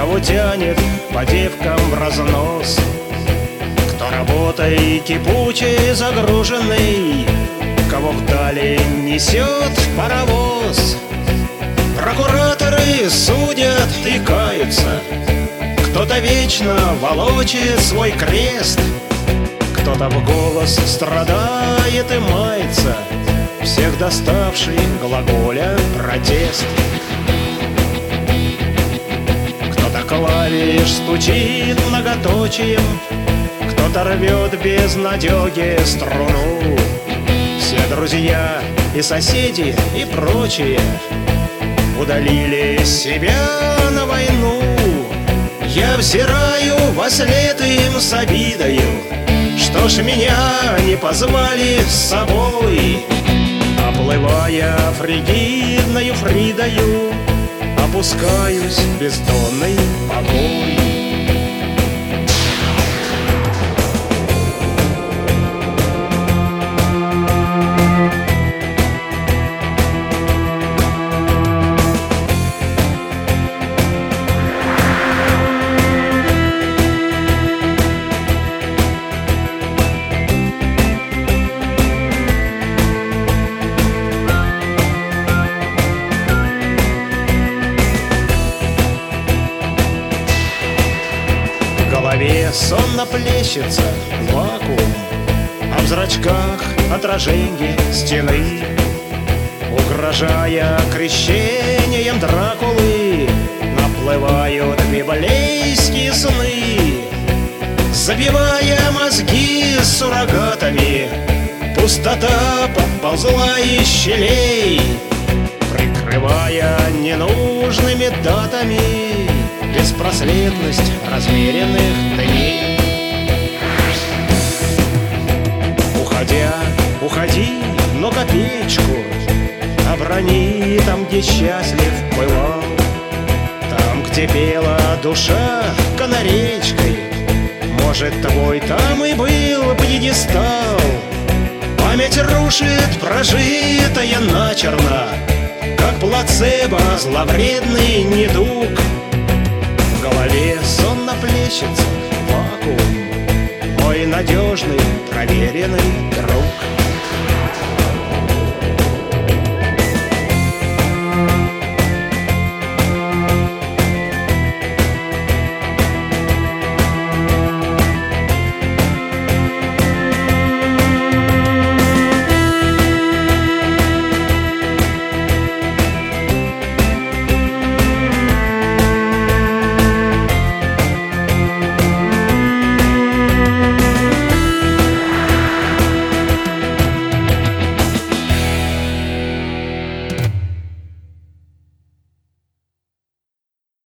кого тянет по девкам в разнос, кто работой кипучей загруженный, кого вдали несет паровоз. Прокураторы судят и каются, кто-то вечно волочит свой крест, кто-то в голос страдает и мается, всех доставший глаголя протест. Кто-то клавиш стучит многоточием, кто-то рвет без надеги струну. Все друзья и соседи и прочие удалили себя на войну. Я взираю вослед им с обидою, что ж меня не позвали с собой. Оплывая фригидною Фридою, опускаюсь в бездонный покой. В голове сонно плещется вакуум, а в зрачках отражение стены. Угрожая крещением Дракулы, наплывают библейские сны. Забивая мозги суррогатами, пустота подползла из щелей, прикрывая ненужными датами беспросветность размеренных дней. Уходя, уходи, но копеечку оброни там, где счастлив бывал, там, где пела душа канаречкой. Может, твой там и был пьедестал. Память рушит прожитое начерно, как плацебо зловредный недуг. В голове сонно плещется вакуум, мой надежный, проверенный друг.